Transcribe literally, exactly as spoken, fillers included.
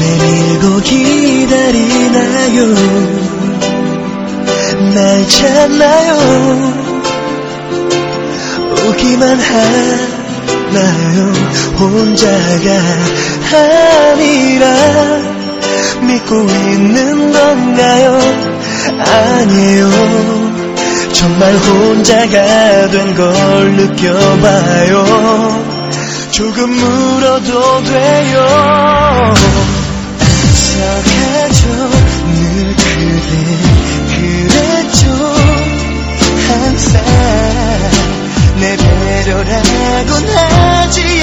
내밀고 기다리나요? 날 찾나요? 오기만 하나요? 혼자가 아니라 믿고 있는 건가요? 아니에요. 정말 혼자가 된 걸 느껴봐요. 조금 울어도 돼요. 기억하죠. 늘 그대 그랬죠. 항상 내 배려라곤 하지